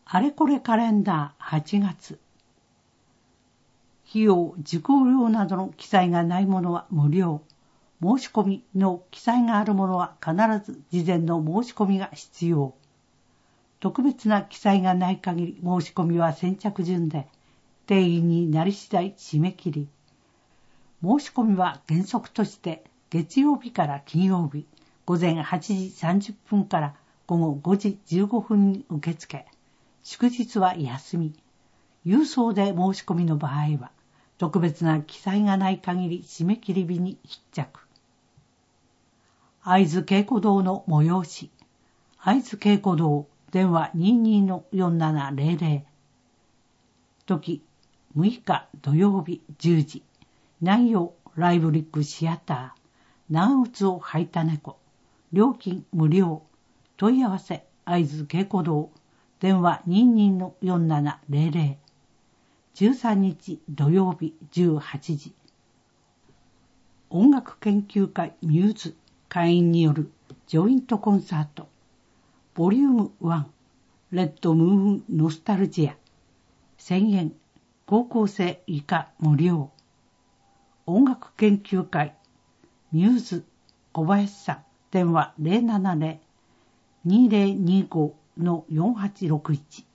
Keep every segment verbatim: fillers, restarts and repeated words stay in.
あれこれカレンダーはちがつ。費用、受講料などの記載がないものは無料。申し込みの記載があるものは必ず事前の申し込みが必要。特別な記載がない限り申し込みは先着順で、定員になり次第締め切り。申し込みは原則として月曜日から金曜日、午前はちじさんじゅっぷんから午後ごじじゅうごふんに受け付け、祝日は休み。郵送で申し込みの場合は、特別な記載がない限り締め切り日に必着。会津稽古堂の催し。会津稽古堂、電話 にじゅうにのよんななゼロゼロ。時、むいか土曜日じゅうじ。内容、ライブリックシアター。長靴を履いた猫。料金無料。問い合わせ、会津稽古堂。電話 にじゅうにのよんななゼロゼロ。じゅうさんにち土曜日じゅうはちじ。音楽研究会ミューズ会員によるジョイントコンサート。ボリュームワン。レッドムーンノスタルジア。せんえん。高校生以下無料。音楽研究会ミューズ小林さん。電話 ゼロななゼロ にゼロにご のよんはちろくいち。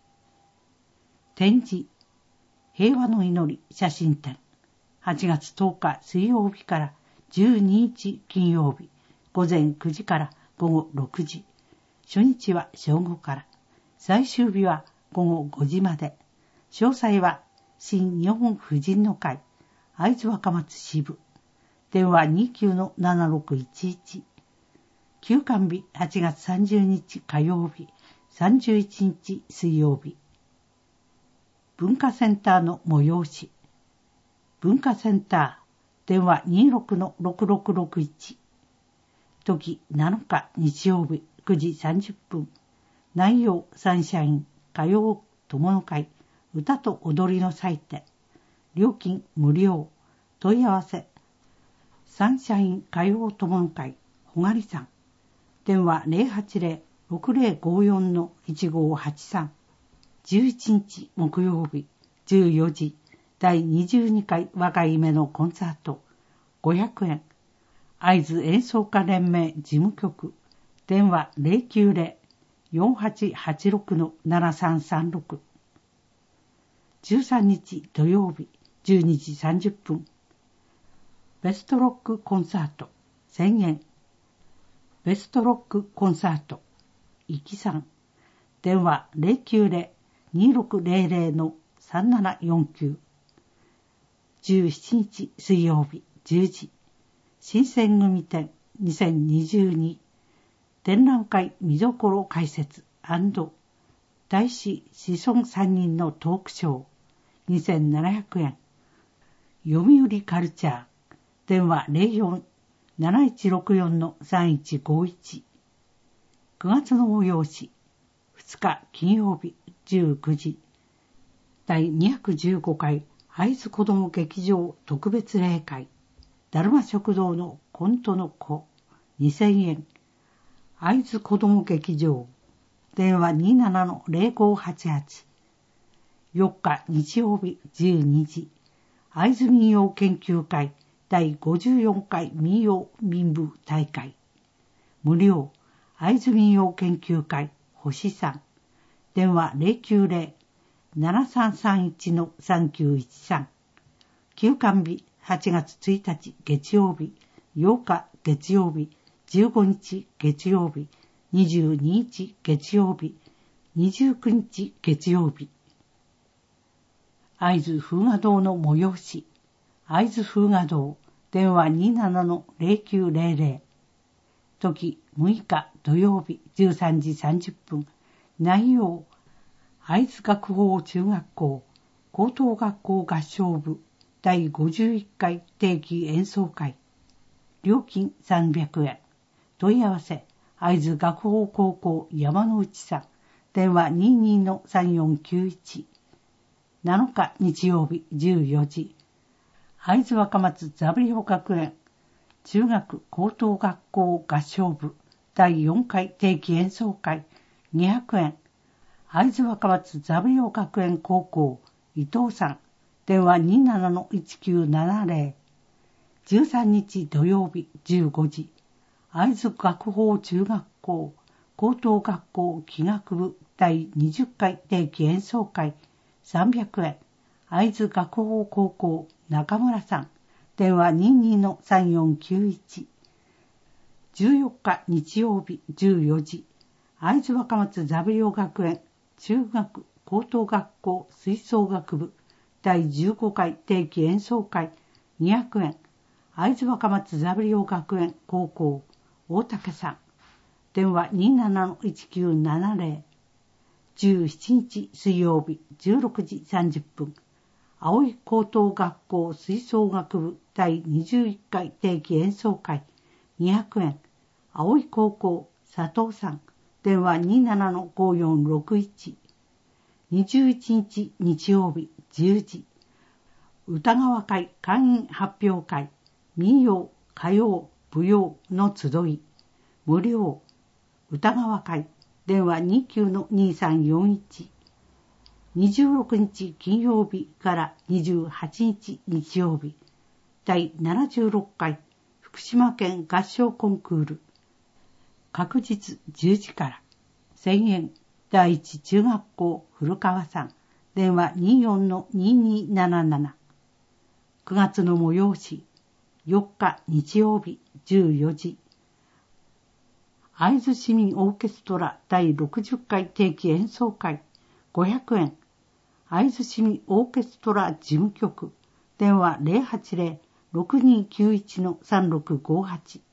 展示平和の祈り写真展。はちがつとおか水曜日からじゅうににち金曜日。午前くじから午後ろくじ。初日は正午から。最終日は午後ごじまで。詳細は新日本婦人の会会津若松支部。電話 にじゅうきゅうのななろくいちいち。休館日はちがつさんじゅうにち火曜日、さんじゅういちにち水曜日。文化センターの催し。文化センター、電話 にじゅうろくのろくろくろくいち。時なのか日曜日くじさんじゅっぷん。内容サンシャイン歌謡友の会歌と踊りの祭典。料金無料。問い合わせサンシャイン歌謡友の会ほがりさん。電話 ゼロはちゼロ ろくゼロごよんのいちごはちさん。じゅういちにち木曜日じゅうよじ。だいにじゅうにかい若い芽のコンサートごひゃくえん。会津演奏家連盟事務局。電話 ゼロきゅうゼロ よんはちはちろくのななさんさんろく。じゅうさんにち土曜日じゅうにじさんじゅっぷん。ベストロックコンサートせんえん。ベストロックコンサートいきさん。電話 ゼロきゅうゼロ にろくゼロゼロのさんななよんきゅう。じゅうしちにち水曜日じゅうじ。新選組展にせんにじゅうに。展覧会見どころ解説&大師子孫さんにんのトークショーにせんななひゃくえん。読売カルチャー。電話 ゼロよん なないちろくよんのさんいちごいち。くがつの催し。ふつか金曜日じゅうくじ。だいにひゃくじゅうごかい会津子ども劇場特別例会。だるま食堂のコントの子にせんえん。会津子ども劇場。電話 にじゅうななのゼロごはちはち。よっか日曜日じゅうにじ。会津民謡研究会だいごじゅうよんかい民謡民舞大会。無料。会津民謡研究会星さん。電話 ゼロきゅうゼロ ななさんさんいちのさんきゅういちさん。休館日はちがつついたち月曜日、ようか月曜日、じゅうごにち月曜日、にじゅうににち月曜日、にじゅうくにち月曜日。会津風雅堂の催し。会津風雅堂。電話 にじゅうななのゼロきゅうゼロゼロ。時むいか土曜日じゅうさんじさんじゅっぷん。内容会津学法中学校高等学校合唱部だいごじゅういっかい定期演奏会。料金さんびゃくえん。問い合わせ会津学法高校山之内さん。電話 にじゅうにのさんよんきゅういち。なのか日曜日じゅうよじ。会津若松座部寮学園中学高等学校合唱部だいよんかい定期演奏会にひゃくえん。 会津若松座部陽学園高校伊藤さん、電話 にじゅうななのいちきゅうななゼロ。じゅうさんにち土曜日じゅうごじ、会津学法中学校高等学校器楽部第にじゅっかい定期演奏会さんびゃくえん。会津学法高校中村さん、電話 にじゅうにのさんよんきゅういち。じゅうよっか日曜日じゅうよじ、会津若松座部陽学園中学高等学校吹奏楽部第じゅうごかい定期演奏会にひゃくえん。会津若松座部陽学園高校大竹さん、電話 にじゅうななのいちきゅうななゼロ。じゅうしちにち水曜日じゅうろくじさんじゅっぷん、青い高等学校吹奏楽部第にじゅういっかい定期演奏会にひゃくえん。青い高校佐藤さん、電話 にじゅうななのごよんろくいち。にじゅういちにち日曜日じゅうじ、歌川会会員発表会民謡歌謡舞踊の集い無料歌川会、電話 にじゅうきゅうのにさんよんいち。にじゅうろくにち金曜日からにじゅうはちにち日曜日、第ななじゅうろっかい福島県合唱コンクール、確実じゅうじからせんえん。第一中学校古川さん、電話 にじゅうよんのににーなななな。くがつの催し、よっか日曜日じゅうよじ、会津市民オーケストラ第ろくじゅっかい定期演奏会ごひゃくえん。会津市民オーケストラ事務局、電話 ゼロはちゼロ ろくにーきゅういちのさんろくごはち。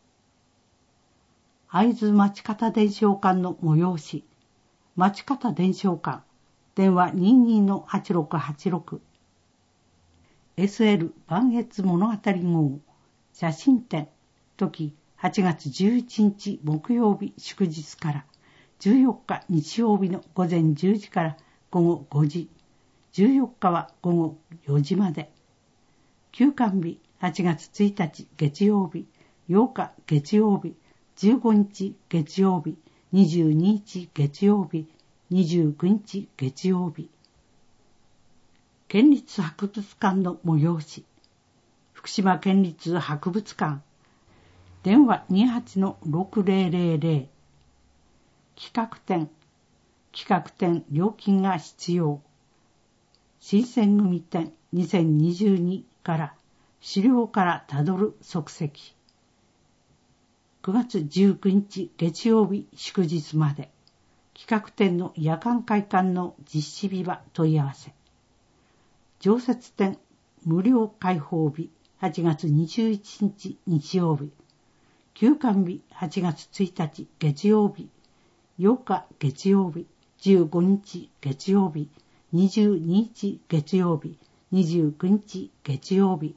会津町方伝承館の催し、町方伝承館、電話 にじゅうにのはちろくはちろく。エスエル 磐越物語号写真展、時はちがつじゅういちにち木曜日祝日からじゅうよっか日曜日の午前じゅうじから午後ごじ、じゅうよっかは午後よじまで。休館日はちがつついたち月曜日、ようか月曜日、じゅうごにち月曜日、にじゅうににち月曜日、にじゅうくにち月曜日。県立博物館の催し、福島県立博物館、電話 にじゅうはちのろくぜろぜろぜろ。企画展、企画展料金が必要。新選組展にせんにじゅうにから資料からたどる足跡。くがつじゅうくにち月曜日祝日まで。企画展の夜間会館の実施日は問い合わせ。常設展無料開放日はちがつにじゅういちにち日曜日。休館日はちがつついたち月曜日、ようか月曜日、じゅうごにち月曜日、にじゅうににち月曜日、にじゅうくにち月曜日。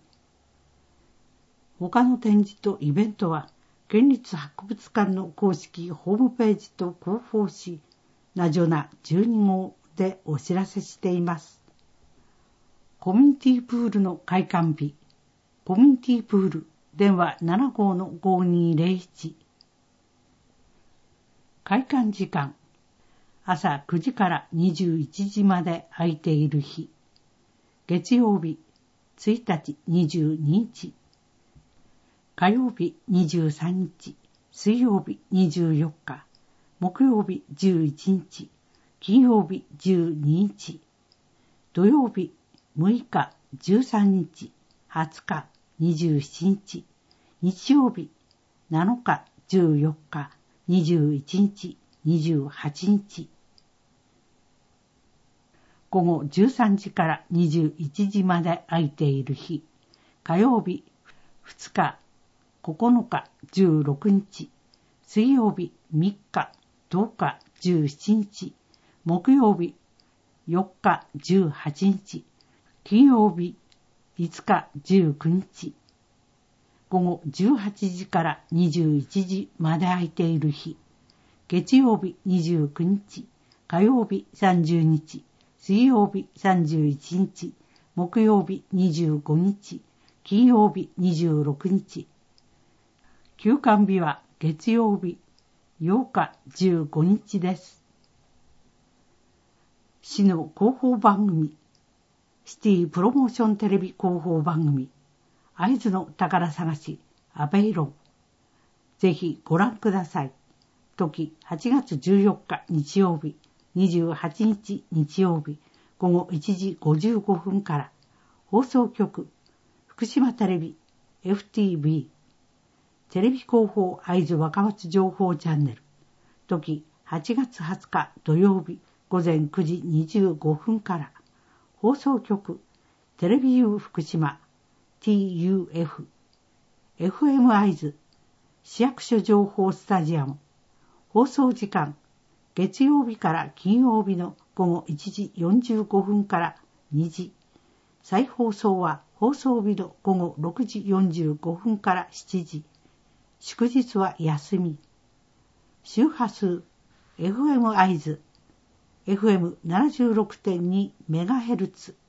他の展示とイベントは県立博物館の公式ホームページと広報誌ナジョナじゅうにごうでお知らせしています。コミュニティプールの開館日、コミュニティプール電話 ななごのごにーぜろいち。開館時間、朝くじからにじゅういちじまで空いている日。月曜日ついたちにじゅうににち、火曜日にじゅうさんにち、水曜日にじゅうよっか、木曜日じゅういちにち、金曜日じゅうににち、土曜日むいかじゅうさんにち、はつかにじゅうしちにち、日曜日なのかじゅうよっか、にじゅういちにち、にじゅうはちにち。午後じゅうさんじからにじゅういちじまで空いている日。火曜日ふつか、ここのかじゅうろくにち、水曜日みっか、とおかじゅうしちにち、木曜日よっかじゅうはちにち、金曜日いつかじゅうくにち。午後じゅうはちじからにじゅういちじまで空いている日。月曜日にじゅうくにち、火曜日さんじゅうにち、水曜日さんじゅういちにち、木曜日にじゅうごにち、金曜日にじゅうろくにち。休館日は月曜日ようかじゅうごにちです。 市の広報番組、シティプロモーションテレビ広報番組、会津の宝探し、アベイロン。ぜひご覧ください。時はちがつじゅうよっか日曜日、にじゅうはちにち日曜日、ごごいちじごじゅうごふんから、放送局、福島テレビ、エフティービー、テレビ広報会津若松情報チャンネル、時はちがつはつか土曜日、ごぜんくじにじゅうごふんから、放送局、テレビ U 福島、ティーユーエフ、エフエム 会津、市役所情報スタジアム、放送時間、月曜日から金曜日のごごいちじよんじゅうごふんからにじ、再放送は放送日のごごろくじよんじゅうごふんからしちじ、祝日は休み。周波数、エフエム 会津、エフエムななじゅうろくてんにメガヘルツ、